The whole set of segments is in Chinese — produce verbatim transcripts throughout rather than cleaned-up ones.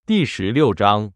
第十六章。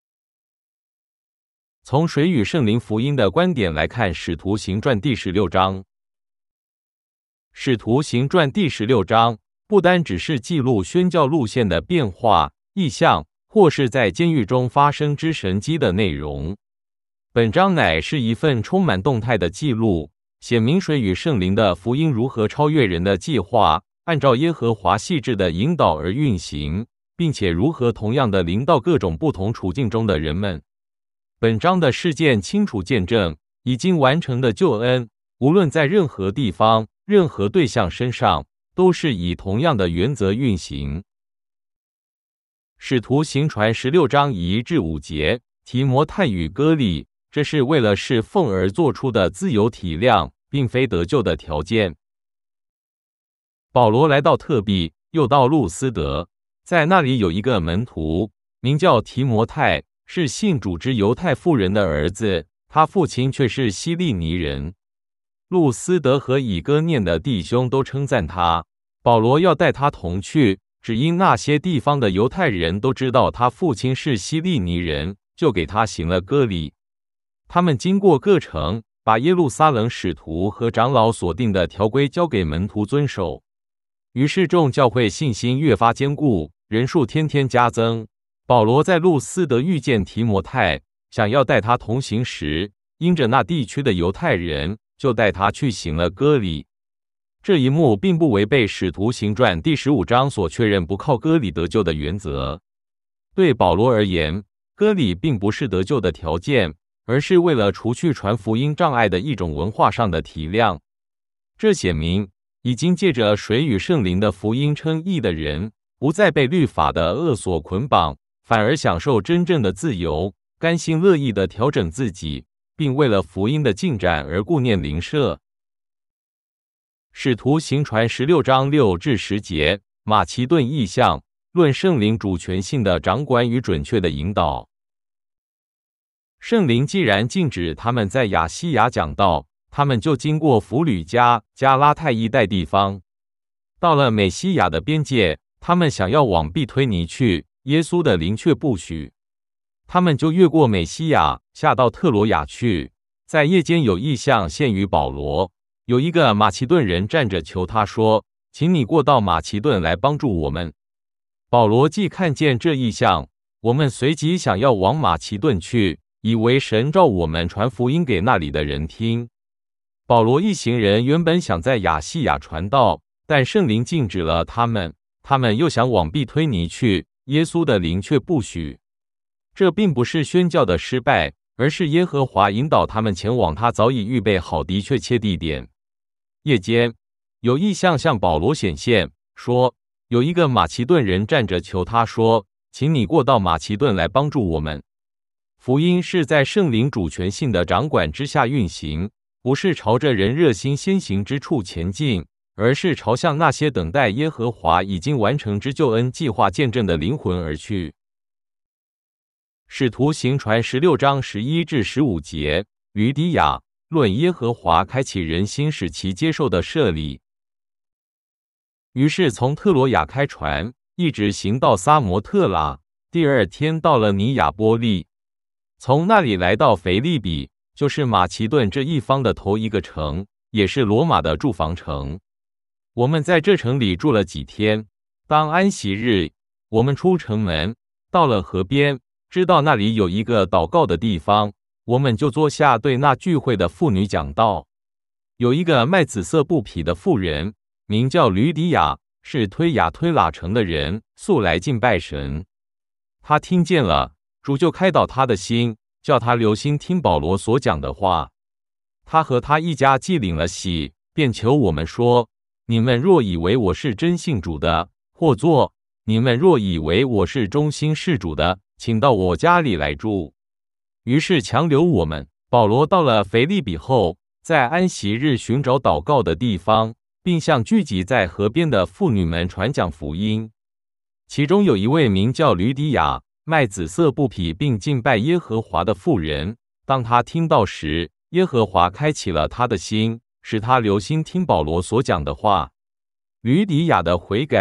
从水与圣灵福音的观点来看，《使徒行传》第十六章。《使徒行传》第十六章不单只是记录宣教路线的变化、异象，或是在监狱中发生之神迹的内容。本章乃是一份充满动态的记录，显明水与圣灵的福音如何超越人的计划，按照耶和华细致的引导而运行，并且如何同样的临到各种不同处境中的人们。本章的事件清楚见证已经完成的救恩，无论在任何地方、任何对象身上，都是以同样的原则运行。使徒行传十六章一至五节，提摩太与哥利，这是为了侍奉而做出的自由体谅，并非得救的条件。保罗来到特庇，又到路斯德，在那里有一个门徒，名叫提摩太，是信主之犹太妇人的儿子，他父亲却是希利尼人。路斯德和以哥念的弟兄都称赞他。保罗要带他同去，只因那些地方的犹太人都知道他父亲是希利尼人，就给他行了割礼。他们经过各城，把耶路撒冷使徒和长老所定的条规交给门徒遵守。于是众教会信心越发坚固，人数天天加增。保罗在路斯德遇见提摩太，想要带他同行时，因着那地区的犹太人，就带他去行了割礼。这一幕并不违背使徒行传第十五章所确认不靠割礼得救的原则。对保罗而言，割礼并不是得救的条件，而是为了除去传福音障碍的一种文化上的体谅。这显明已经借着水与圣灵的福音称义的人，不再被律法的恶所捆绑，反而享受真正的自由，甘心乐意地调整自己，并为了福音的进展而顾念邻舍。使徒行传十六章六至十节，马其顿异象，论圣灵主权性的掌管与准确的引导。圣灵既然禁止他们在亚细亚讲道，他们就经过弗吕加、加拉太一带地方，到了美西亚的边界，他们想要往庇推尼去，耶稣的灵却不许。他们就越过美西亚，下到特罗亚去。在夜间有异象现于保罗，有一个马其顿人站着求他说：“请你过到马其顿来帮助我们。”保罗既看见这异象，我们随即想要往马其顿去，以为神召我们传福音给那里的人听。保罗一行人原本想在亚细亚传道，但圣灵禁止了他们。他们又想往庇推尼去，耶稣的灵却不许。这并不是宣教的失败，而是耶和华引导他们前往他早已预备好的确切地点。夜间有异象向保罗显现，说有一个马其顿人站着求他说：“请你过到马其顿来帮助我们。”福音是在圣灵主权性的掌管之下运行，不是朝着人热心先行之处前进，而是朝向那些等待耶和华已经完成之救恩计划见证的灵魂而去。使徒行传十六章十一至十五节，吕底亚，论耶和华开启人心使其接受的设立。于是从特罗亚开船，一直行到撒摩特拉，第二天到了尼亚波利，从那里来到腓立比，就是马其顿这一方的头一个城，也是罗马的驻防城。我们在这城里住了几天。当安息日，我们出城门，到了河边，知道那里有一个祷告的地方，我们就坐下对那聚会的妇女讲道。有一个卖紫色布匹的妇人，名叫吕底亚，是推雅推喇城的人，素来敬拜神。他听见了，主就开导他的心，叫他留心听保罗所讲的话。他和他一家既领了洗，便求我们说：“你们若以为我是真信主的，或作你们若以为我是忠心事主的，请到我家里来住。”于是强留我们。保罗到了腓立比后，在安息日寻找祷告的地方，并向聚集在河边的妇女们传讲福音。其中有一位名叫吕底亚，卖紫色布匹并敬拜耶和华的妇人。当他听到时，耶和华开启了他的心，使他留心听保罗所讲的话。吕底亚的悔改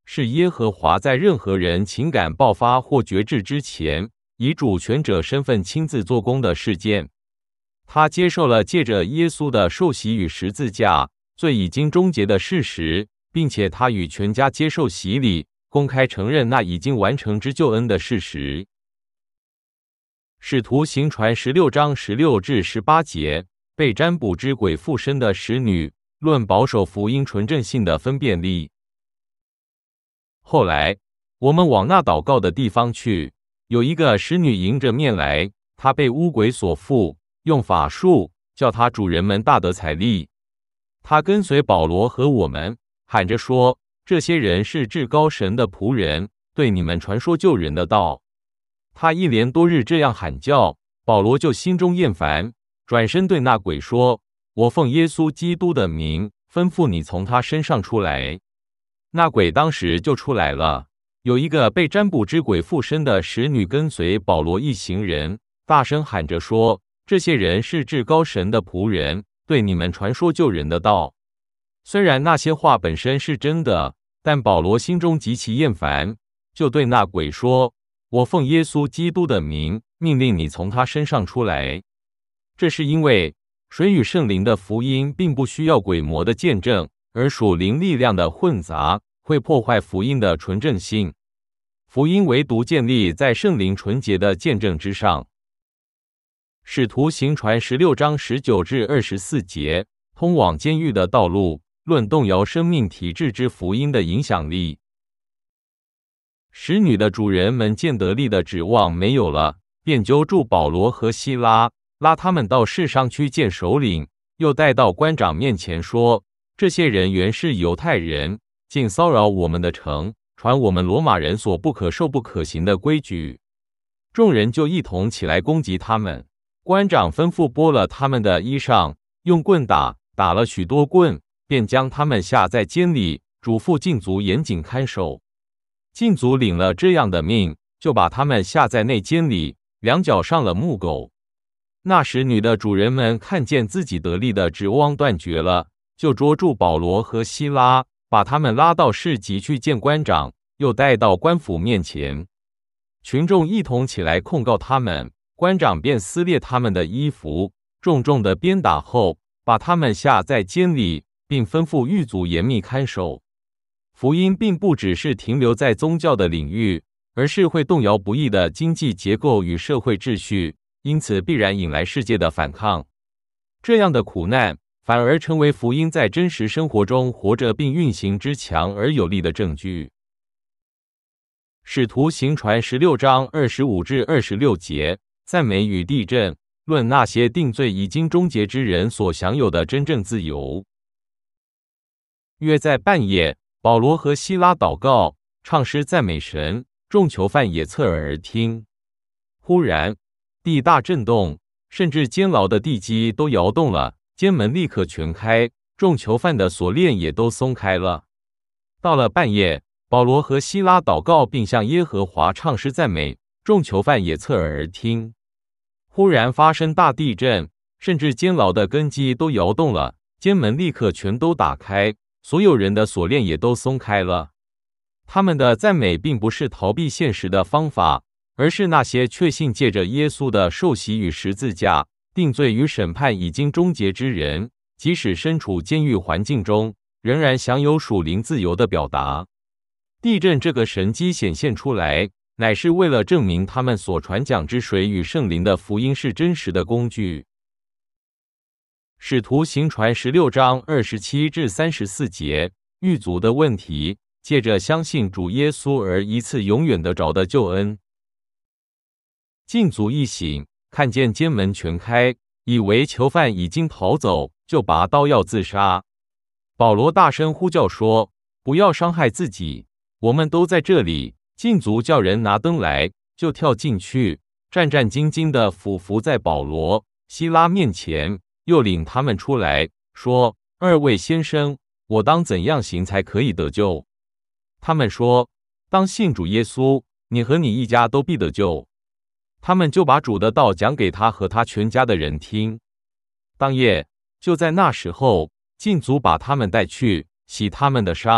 是耶和华在任何人情感爆发或决志之前，以主权者身份亲自做工的事件。他接受了借着耶稣的受洗与十字架，罪已经终结的事实，并且他与全家接受洗礼，公开承认那已经完成之救恩的事实。使徒行传十六章十六至十八节，被占卜之鬼附身的使女，论保守福音纯正性的分辨力。后来，我们往那祷告的地方去，有一个使女迎着面来，她被污鬼所附，用法术叫她主人们大得财力。她跟随保罗和我们，喊着说：“这些人是至高神的仆人，对你们传说救人的道。”她一连多日这样喊叫，保罗就心中厌烦，转身对那鬼说：“我奉耶稣基督的名，吩咐你从他身上出来。”那鬼当时就出来了。有一个被占卜之鬼附身的使女跟随保罗一行人，大声喊着说：“这些人是至高神的仆人，对你们传说救人的道。”虽然那些话本身是真的，但保罗心中极其厌烦，就对那鬼说：“我奉耶稣基督的名，命令你从他身上出来。”这是因为水与圣灵的福音并不需要鬼魔的见证，而属灵力量的混杂会破坏福音的纯正性。福音唯独建立在圣灵纯洁的见证之上。使徒行传十六章十九至二十四节，通往监狱的道路，论动摇生命体制之福音的影响力。使女的主人们见得力的指望没有了，便揪住保罗和希拉，拉他们到市上去见首领，又带到官长面前说：“这些人原是犹太人，竟骚扰我们的城，传我们罗马人所不可受不可行的规矩。”众人就一同起来攻击他们。官长吩咐剥了他们的衣裳，用棍打，打了许多棍，便将他们下在监里，嘱咐禁足严谨看守。禁足领了这样的命，就把他们下在内监里，两脚上了木狗。那时女的主人们看见自己得力的指望断绝了，就捉住保罗和希拉，把他们拉到市集去见官长，又带到官府面前。群众一同起来控告他们，官长便撕裂他们的衣服，重重的鞭打后，把他们下在监里，并吩咐狱卒严密看守。福音并不只是停留在宗教的领域，而是会动摇不义的经济结构与社会秩序，因此必然引来世界的反抗。这样的苦难反而成为福音在真实生活中活着并运行之强而有力的证据。使徒行传十六章二十五至二十六节，赞美与地震，论那些定罪已经终结之人所享有的真正自由。约在半夜，保罗和希拉祷告，唱诗赞美神，众囚犯也侧耳而听。忽然，地大震动，甚至监牢的地基都摇动了，监门立刻全开，众囚犯的锁链也都松开了。到了半夜，保罗和希拉祷告，并向耶和华唱诗赞美，众囚犯也侧耳而听。忽然发生大地震，甚至监牢的根基都摇动了，监门立刻全都打开，所有人的锁链也都松开了。他们的赞美并不是逃避现实的方法，而是那些确信借着耶稣的受洗与十字架，定罪与审判已经终结之人，即使身处监狱环境中，仍然享有属灵自由的表达。地震这个神迹显现出来，乃是为了证明他们所传讲之水与圣灵的福音是真实的工具。使徒行传十六章二十七至三十四节，狱卒的问题，借着相信主耶稣而一次永远得着的救恩。禁卒一醒，看见监门全开，以为囚犯已经逃走，就拔刀要自杀。保罗大声呼叫说：“不要伤害自己，我们都在这里。”禁卒叫人拿灯来，就跳进去，战战兢兢地俯伏在保罗、希拉面前，又领他们出来，说：“二位先生，我当怎样行才可以得救？”他们说：“当信主耶稣，你和你一家都必得救。”他们就把主的道讲给他和他全家的人听。当夜，就在那时候，禁卒把他们带去，洗他们的伤，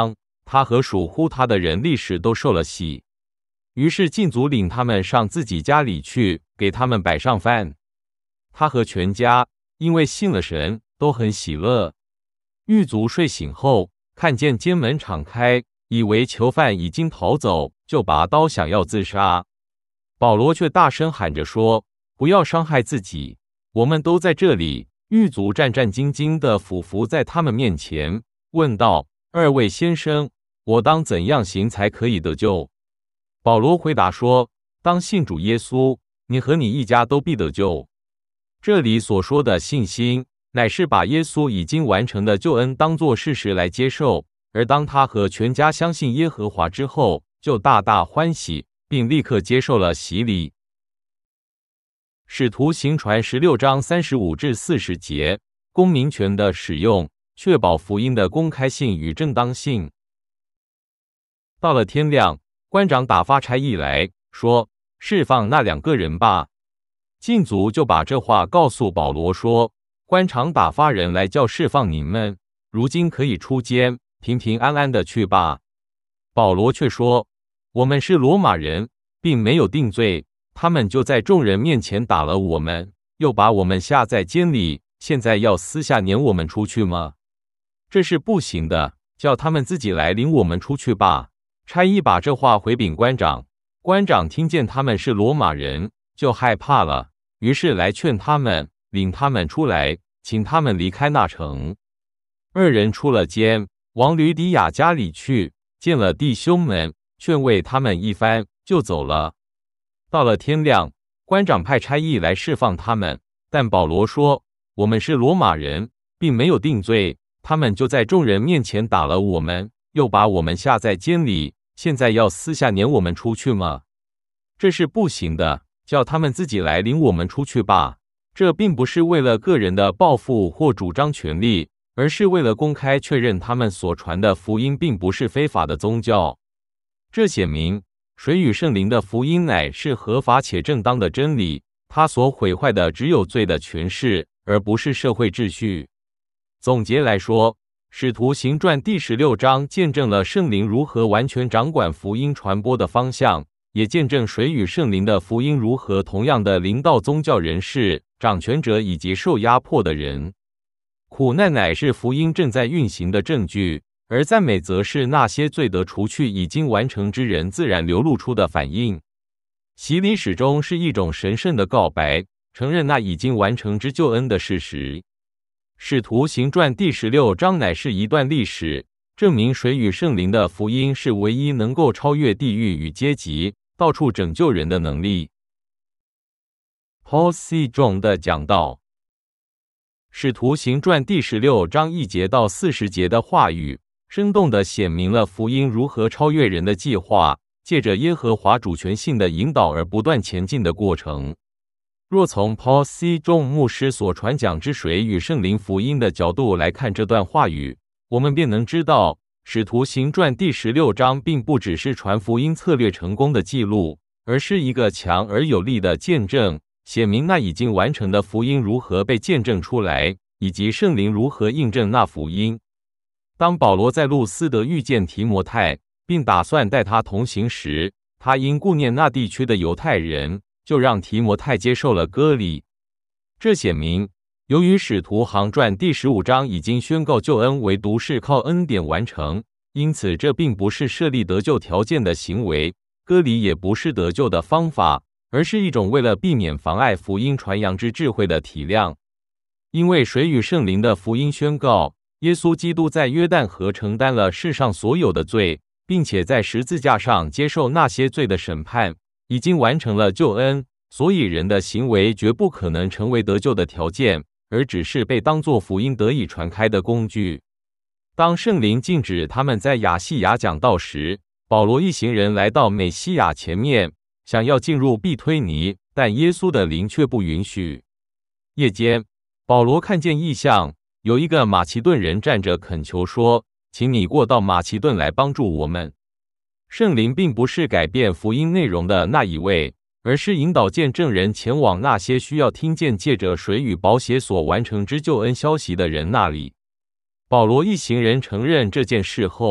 他和属乎他的人立时都受了洗。于是禁足领他们上自己家里去，给他们摆上饭。他和全家因为信了神，都很喜乐。狱卒睡醒后，看见监门敞开，以为囚犯已经逃走，就拔刀想要自杀。保罗却大声喊着说：“不要伤害自己，我们都在这里。”狱卒战战兢兢地俯伏在他们面前，问道：“二位先生，我当怎样行才可以得救？”保罗回答说：“当信主耶稣，你和你一家都必得救。”这里所说的信心，乃是把耶稣已经完成的救恩当作事实来接受，而当他和全家相信耶和华之后，就大大欢喜，并立刻接受了洗礼。使徒行传十六章三十五至四十节，公民权的使用，确保福音的公开性与正当性。到了天亮，官长打发差役来说：“释放那两个人吧。”禁足就把这话告诉保罗说：“官长打发人来叫释放你们，如今可以出监，平平安安的去吧。”保罗却说：“我们是罗马人，并没有定罪。他们就在众人面前打了我们，又把我们下在监里，现在要私下撵我们出去吗？这是不行的，叫他们自己来领我们出去吧。”差役把这话回禀官长，官长听见他们是罗马人，就害怕了，于是来劝他们，领他们出来，请他们离开那城。二人出了监，往吕底亚家里去，见了弟兄们，劝慰他们一番，就走了。到了天亮，官长派差役来释放他们，但保罗说：“我们是罗马人，并没有定罪。他们就在众人面前打了我们，又把我们下在监里，现在要私下撵我们出去吗？这是不行的，叫他们自己来领我们出去吧。”这并不是为了个人的抱负或主张权利，而是为了公开确认他们所传的福音并不是非法的宗教。这显明水与圣灵的福音乃是合法且正当的真理，它所毁坏的只有罪的权势，而不是社会秩序。总结来说，使徒行传第十六章见证了圣灵如何完全掌管福音传播的方向，也见证水与圣灵的福音如何同样的临到宗教人士、掌权者以及受压迫的人。苦难乃是福音正在运行的证据，而赞美则是那些罪得除去已经完成之人自然流露出的反应。洗礼始终是一种神圣的告白，承认那已经完成之救恩的事实。使徒行传第十六章乃是一段历史，证明水与圣灵的福音是唯一能够超越地域与阶级，到处拯救人的能力。Paul C. John 的讲道。使徒行传第十六章一节到四十节的话语，生动地显明了福音如何超越人的计划，借着耶和华主权性的引导而不断前进的过程。若从 Paul C. John 牧师所传讲之水与圣灵福音的角度来看这段话语，我们便能知道，使徒行传第十六章并不只是传福音策略成功的记录，而是一个强而有力的见证，显明那已经完成的福音如何被见证出来，以及圣灵如何印证那福音。当保罗在路斯德遇见提摩太，并打算带他同行时，他因顾念那地区的犹太人，就让提摩太接受了割礼。这显明，由于使徒行传第十五章已经宣告救恩唯独是靠恩典完成，因此这并不是设立得救条件的行为，割礼也不是得救的方法，而是一种为了避免妨碍福音传扬之智慧的体谅。因为水与圣灵的福音宣告，耶稣基督在约旦河承担了世上所有的罪，并且在十字架上接受那些罪的审判，已经完成了救恩，所以人的行为绝不可能成为得救的条件，而只是被当作福音得以传开的工具。当圣灵禁止他们在亚细亚讲道时，保罗一行人来到美西亚前面，想要进入庇推尼，但耶稣的灵却不允许。夜间，保罗看见异象，有一个马其顿人站着恳求说：“请你过到马其顿来帮助我们。”圣灵并不是改变福音内容的那一位，而是引导见证人前往那些需要听见借着水与宝血所完成之救恩消息的人那里。保罗一行人承认这件事后，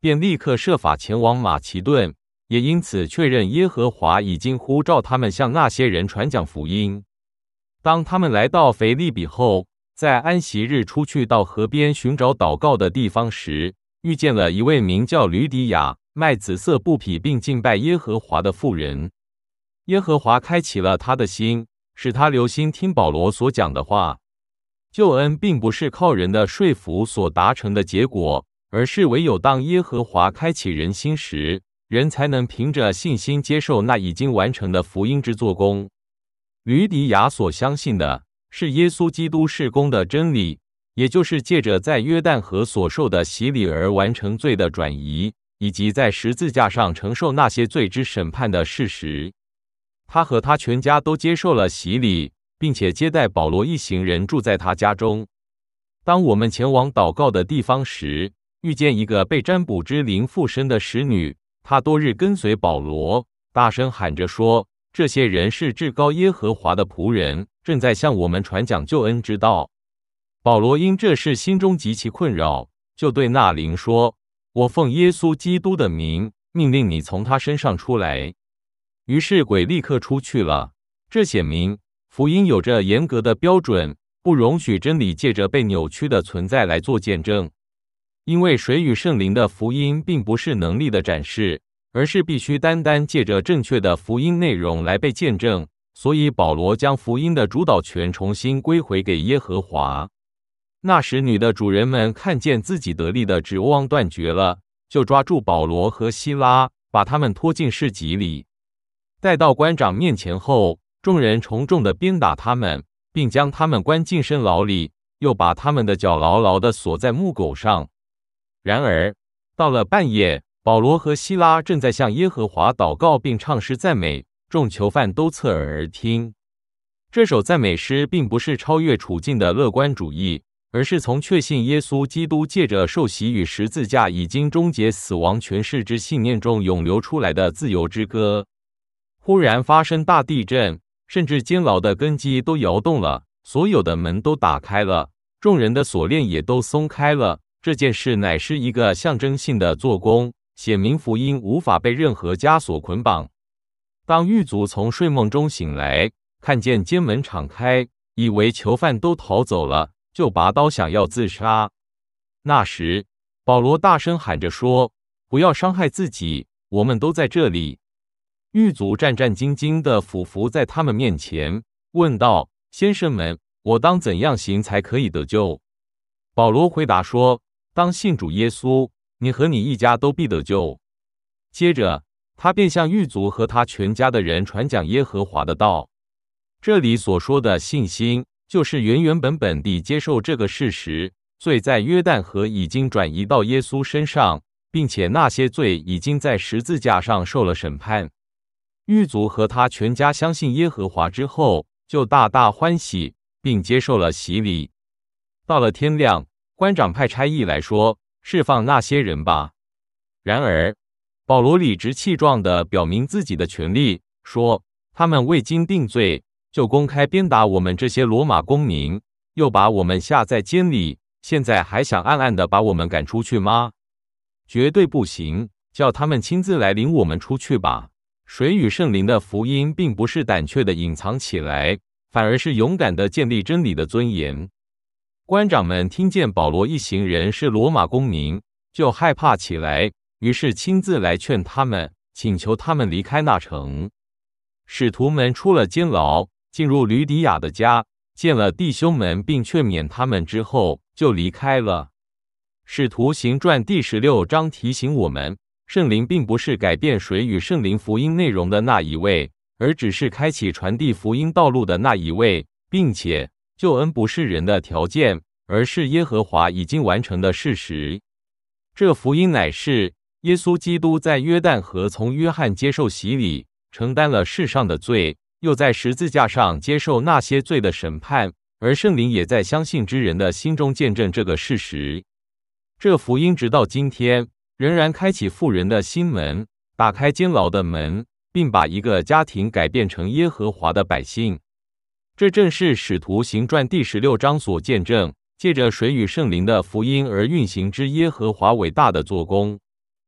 便立刻设法前往马其顿，也因此确认耶和华已经呼召他们向那些人传讲福音。当他们来到腓立比后，在安息日出去到河边寻找祷告的地方时，遇见了一位名叫吕底亚，卖紫色布匹并敬拜耶和华的妇人。耶和华开启了他的心，使他留心听保罗所讲的话。救恩并不是靠人的说服所达成的结果，而是唯有当耶和华开启人心时，人才能凭着信心接受那已经完成的福音之做工。吕底亚所相信的是耶稣基督事工的真理，也就是借着在约旦河所受的洗礼而完成罪的转移，以及在十字架上承受那些罪之审判的事实。他和他全家都接受了洗礼，并且接待保罗一行人住在他家中。当我们前往祷告的地方时，遇见一个被占卜之灵附身的使女，她多日跟随保罗，大声喊着说，这些人是至高耶和华的仆人，正在向我们传讲救恩之道。保罗因这事心中极其困扰，就对那灵说，我奉耶稣基督的名，命令你从他身上出来。于是鬼立刻出去了。这显明福音有着严格的标准，不容许真理借着被扭曲的存在来做见证。因为水与圣灵的福音并不是能力的展示，而是必须单单借着正确的福音内容来被见证，所以保罗将福音的主导权重新归回给耶和华。那使女的主人们看见自己得利的指望断绝了，就抓住保罗和希拉，把他们拖进市集里。带到官长面前后，众人重重地鞭打他们，并将他们关进深牢里，又把他们的脚牢牢地锁在木狗上。然而到了半夜，保罗和希拉正在向耶和华祷告并唱诗赞美，众囚犯都侧耳而听。这首赞美诗并不是超越处境的乐观主义，而是从确信耶稣基督借着受洗与十字架已经终结死亡权势之信念中涌流出来的自由之歌。忽然发生大地震，甚至监牢的根基都摇动了，所有的门都打开了，众人的锁链也都松开了。这件事乃是一个象征性的做工，显明福音无法被任何枷锁捆绑。当狱卒从睡梦中醒来，看见监门敞开，以为囚犯都逃走了，就拔刀想要自杀。那时保罗大声喊着说，不要伤害自己，我们都在这里。狱卒战战兢兢地俯伏在他们面前，问道，先生们，我当怎样行才可以得救？保罗回答说，当信主耶稣，你和你一家都必得救。接着他便向狱卒和他全家的人传讲耶和华的道。这里所说的信心，就是原原本本地接受这个事实，罪在约旦河已经转移到耶稣身上，并且那些罪已经在十字架上受了审判。狱卒和他全家相信耶和华之后，就大大欢喜，并接受了洗礼。到了天亮，官长派差役来说，释放那些人吧。然而保罗理直气壮地表明自己的权利，说，他们未经定罪，就公开鞭打我们这些罗马公民，又把我们下在监里，现在还想暗暗地把我们赶出去吗？绝对不行，叫他们亲自来领我们出去吧。水与圣灵的福音并不是胆怯的隐藏起来，反而是勇敢的建立真理的尊严。官长们听见保罗一行人是罗马公民，就害怕起来，于是亲自来劝他们，请求他们离开那城。使徒们出了监牢，进入吕底亚的家，见了弟兄们并劝勉他们之后，就离开了。使徒行传第十六章提醒我们，圣灵并不是改变水与圣灵福音内容的那一位，而只是开启传递福音道路的那一位，并且救恩不是人的条件，而是耶和华已经完成的事实。这福音乃是耶稣基督在约旦河从约翰接受洗礼，承担了世上的罪，又在十字架上接受那些罪的审判，而圣灵也在相信之人的心中见证这个事实。这福音直到今天仍然开启妇人的心门，打开监牢的门，并把一个家庭改变成耶和华的百姓。这正是使徒行传第十六章所见证，借着水与圣灵的福音而运行之耶和华伟大的做工。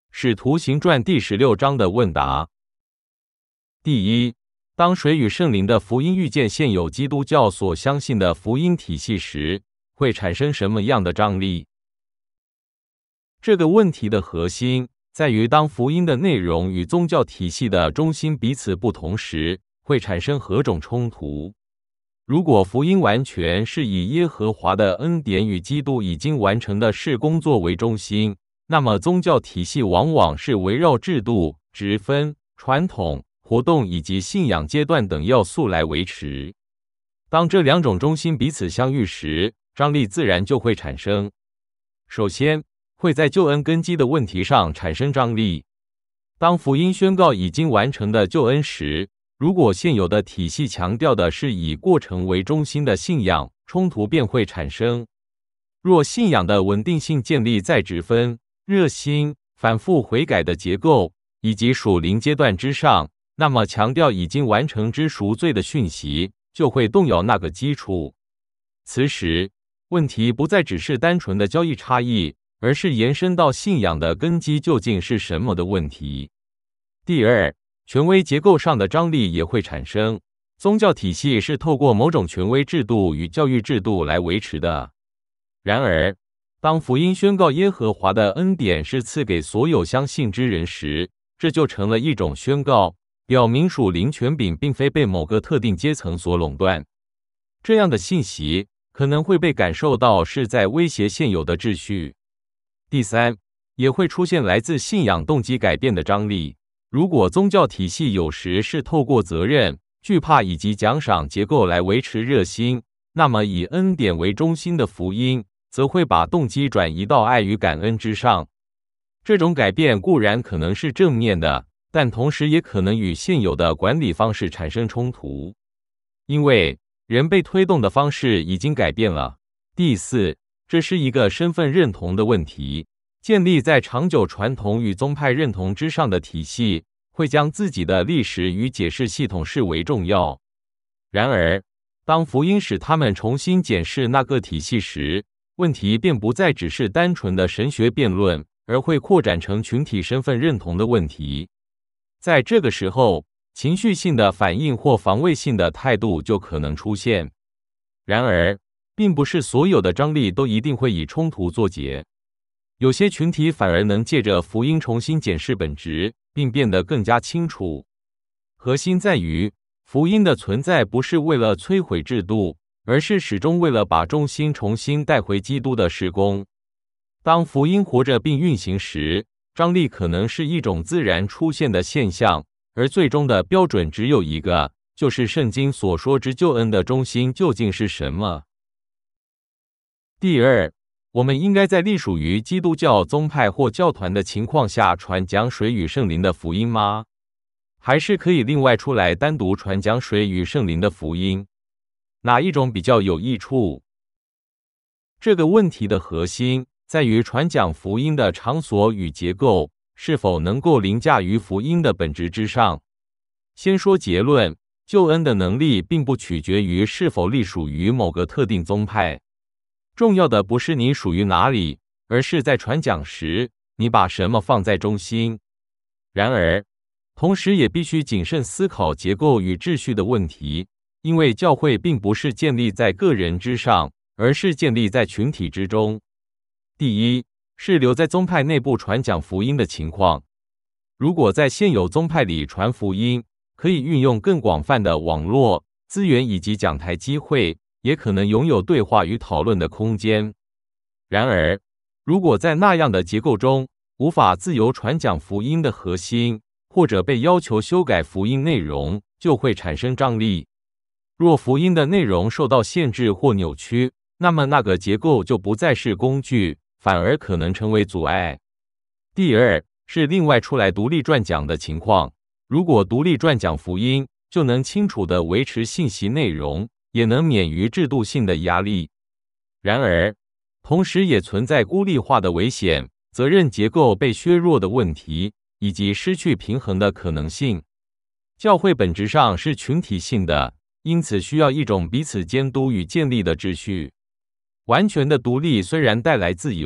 使徒行传第十六章的问答。第一，当水与圣灵的福音遇见现有基督教所相信的福音体系时，会产生什么样的张力？这个问题的核心在于，当福音的内容与宗教体系的中心彼此不同时，会产生何种冲突？如果福音完全是以耶和华的恩典与基督已经完成的事工作为中心，那么宗教体系往往是围绕制度、职分、传统、活动以及信仰阶段等要素来维持。当这两种中心彼此相遇时，张力自然就会产生。首先，会在救恩根基的问题上产生张力。当福音宣告已经完成的救恩时，如果现有的体系强调的是以过程为中心的信仰，冲突便会产生。若信仰的稳定性建立在职分、热心、反复悔改的结构以及属灵阶段之上，那么强调已经完成之赎罪的讯息就会动摇那个基础。此时，问题不再只是单纯的交易差异，而是延伸到信仰的根基究竟是什么的问题。第二，权威结构上的张力也会产生。宗教体系是透过某种权威制度与教育制度来维持的。然而，当福音宣告耶和华的恩典是赐给所有相信之人时，这就成了一种宣告，表明属灵权柄并非被某个特定阶层所垄断。这样的信息可能会被感受到是在威胁现有的秩序。第三，也会出现来自信仰动机改变的张力。如果宗教体系有时是透过责任、惧怕以及奖赏结构来维持热心，那么以恩典为中心的福音则会把动机转移到爱与感恩之上。这种改变固然可能是正面的，但同时也可能与现有的管理方式产生冲突，因为人被推动的方式已经改变了。第四，这是一个身份认同的问题。建立在长久传统与宗派认同之上的体系，会将自己的历史与解释系统视为重要。然而，当福音使他们重新检视那个体系时，问题便不再只是单纯的神学辩论，而会扩展成群体身份认同的问题。在这个时候，情绪性的反应或防卫性的态度就可能出现。然而，并不是所有的张力都一定会以冲突作结。有些群体反而能借着福音重新检视本质，并变得更加清楚。核心在于，福音的存在不是为了摧毁制度，而是始终为了把重心重新带回基督的事工。当福音活着并运行时，张力可能是一种自然出现的现象，而最终的标准只有一个，就是圣经所说之救恩的中心究竟是什么。第二，我们应该在隶属于基督教宗派或教团的情况下传讲水与圣灵的福音吗？还是可以另外出来单独传讲水与圣灵的福音？哪一种比较有益处？这个问题的核心在于传讲福音的场所与结构是否能够凌驾于福音的本质之上。先说结论，救恩的能力并不取决于是否隶属于某个特定宗派。重要的不是你属于哪里，而是在传讲时，你把什么放在中心。然而，同时也必须谨慎思考结构与秩序的问题，因为教会并不是建立在个人之上，而是建立在群体之中。第一，是留在宗派内部传讲福音的情况。如果在现有宗派里传福音，可以运用更广泛的网络资源以及讲台机会，也可能拥有对话与讨论的空间。然而，如果在那样的结构中无法自由传讲福音的核心，或者被要求修改福音内容，就会产生张力。若福音的内容受到限制或扭曲，那么那个结构就不再是工具，反而可能成为阻碍。第二，是另外出来独立撰讲的情况。如果独立撰讲福音，就能清楚地维持信息内容，也能免于制度性的压力。然而，同时也存在孤立化的危险、责任结构被削弱的问题，以及失去平衡的可能性。教会本质上是群体性的，因此需要一种彼此监督与建立的秩序。完全的独立虽然带来自由，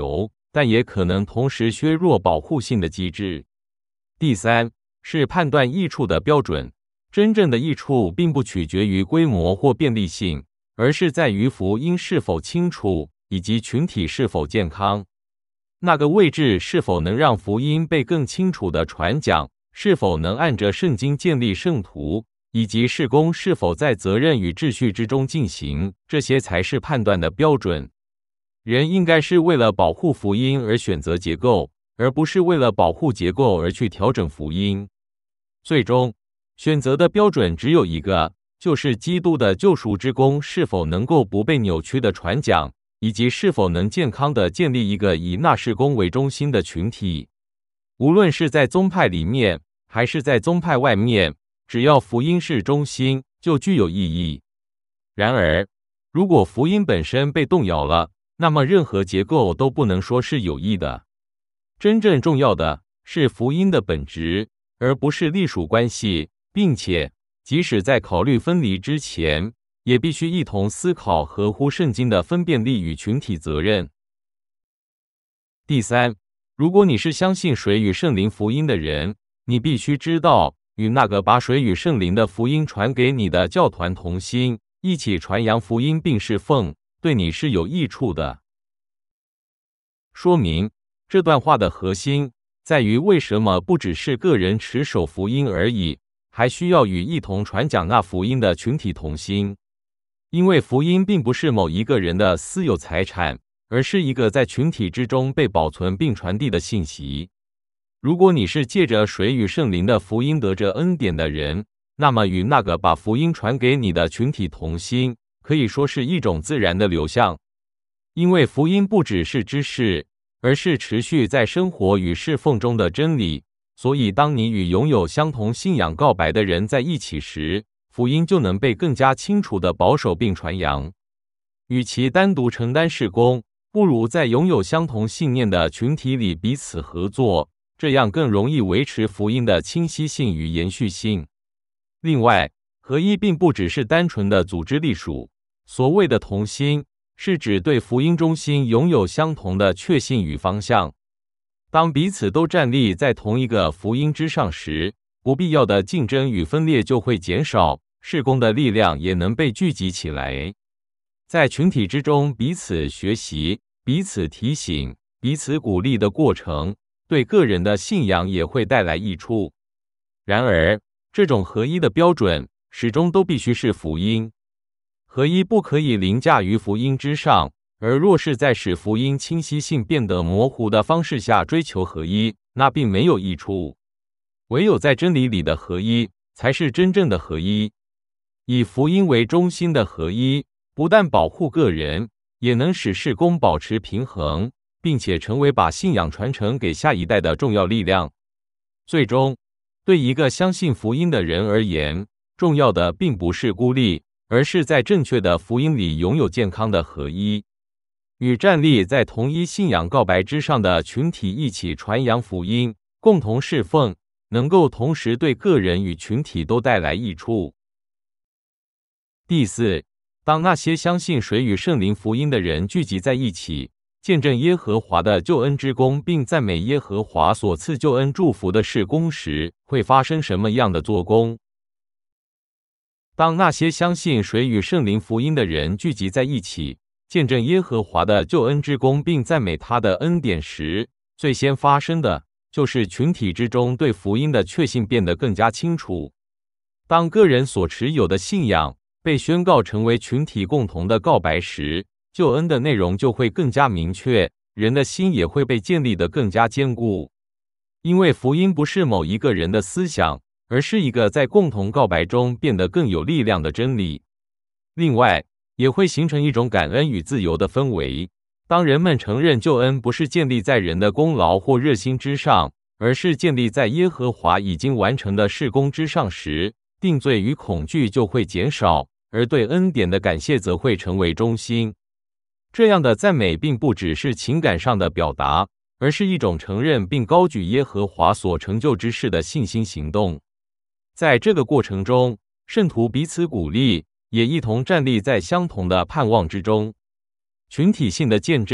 但也可能同时削弱保护性的机制。第三，是判断益处的标准。真正的益处并不取决于规模或便利性，而是在于福音是否清楚，以及群体是否健康。那个位置是否能让福音被更清楚地传讲，是否能按着圣经建立圣徒，以及事工是否在责任与秩序之中进行，这些才是判断的标准。人应该是为了保护福音而选择结构，而不是为了保护结构而去调整福音。最终，选择的标准只有一个，就是基督的救赎之功是否能够不被扭曲的传讲，以及是否能健康地建立一个以那事工为中心的群体。无论是在宗派里面，还是在宗派外面，只要福音是中心，就具有意义。然而，如果福音本身被动摇了，那么任何结构都不能说是有益的。真正重要的是福音的本质，而不是隶属关系，并且即使在考虑分离之前，也必须一同思考合乎圣经的分辨力与群体责任。第三，如果你是相信水与圣灵福音的人，你必须知道，与那个把水与圣灵的福音传给你的教团同心，一起传扬福音并侍奉，对你是有益处的。说明这段话的核心在于为什么不只是个人持守福音而已，还需要与一同传讲那福音的群体同心。因为福音并不是某一个人的私有财产，而是一个在群体之中被保存并传递的信息。如果你是借着水与圣灵的福音得着恩典的人，那么与那个把福音传给你的群体同心，可以说是一种自然的流向。因为福音不只是知识，而是持续在生活与侍奉中的真理，所以当你与拥有相同信仰告白的人在一起时，福音就能被更加清楚地保守并传扬。与其单独承担事工，不如在拥有相同信念的群体里彼此合作，这样更容易维持福音的清晰性与延续性。另外，合一并不只是单纯的组织隶属，所谓的同心，是指对福音中心拥有相同的确信与方向。当彼此都站立在同一个福音之上时，不必要的竞争与分裂就会减少，事工的力量也能被聚集起来。在群体之中彼此学习、彼此提醒、彼此鼓励的过程，对个人的信仰也会带来益处。然而，这种合一的标准始终都必须是福音。合一不可以凌驾于福音之上，而若是在使福音清晰性变得模糊的方式下追求合一，那并没有益处。唯有在真理里的合一，才是真正的合一。以福音为中心的合一，不但保护个人，也能使事工保持平衡，并且成为把信仰传承给下一代的重要力量。最终，对一个相信福音的人而言，重要的并不是孤立，而是在正确的福音里拥有健康的合一，与站立在同一信仰告白之上的群体一起传扬福音，共同侍奉，能够同时对个人与群体都带来益处。第四，当那些相信水与圣灵福音的人聚集在一起，见证耶和华的救恩之功，并赞美耶和华所赐救恩祝福的事工时，会发生什么样的作工？当那些相信水与圣灵福音的人聚集在一起，见证耶和华的救恩之功，并赞美他的恩典时，最先发生的就是群体之中对福音的确信变得更加清楚。当个人所持有的信仰被宣告成为群体共同的告白时，救恩的内容就会更加明确，人的心也会被建立得更加坚固。因为福音不是某一个人的思想，而是一个在共同告白中变得更有力量的真理。另外，也会形成一种感恩与自由的氛围。当人们承认救恩不是建立在人的功劳或热心之上，而是建立在耶和华已经完成的事工之上时，定罪与恐惧就会减少，而对恩典的感谢则会成为中心。这样的赞美并不只是情感上的表达，而是一种承认并高举耶和华所成就之事的信心行动。在这个过程中，圣徒彼此鼓励，也一同站立在相同的盼望之中。群体性的见证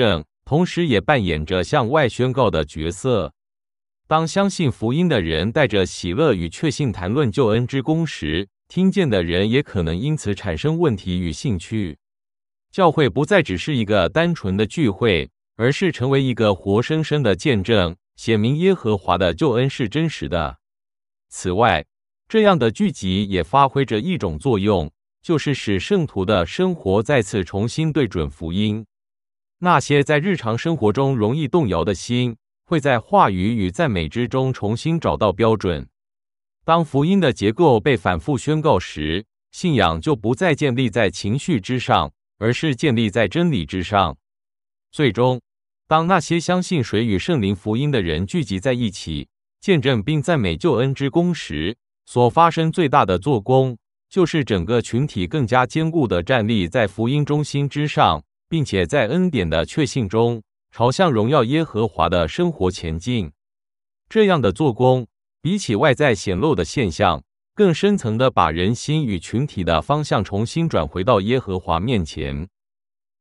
同时也扮演着向外宣告的角色。当相信福音的人带着喜乐与确信谈论救恩之功时，听见的人也可能因此产生问题与兴趣。教会不再只是一个单纯的聚会，而是成为一个活生生的见证，显明耶和华的救恩是真实的。此外，这样的聚集也发挥着一种作用，就是使圣徒的生活再次重新对准福音。那些在日常生活中容易动摇的心，会在话语与赞美之中重新找到标准。当福音的结构被反复宣告时，信仰就不再建立在情绪之上，而是建立在真理之上。最终，当那些相信水与圣灵福音的人聚集在一起，见证并赞美救恩之功时，所发生最大的作功，就是整个群体更加坚固地站立在福音中心之上，并且在恩典的确信中，朝向荣耀耶和华的生活前进。这样的做工，比起外在显露的现象，更深层地把人心与群体的方向重新转回到耶和华面前。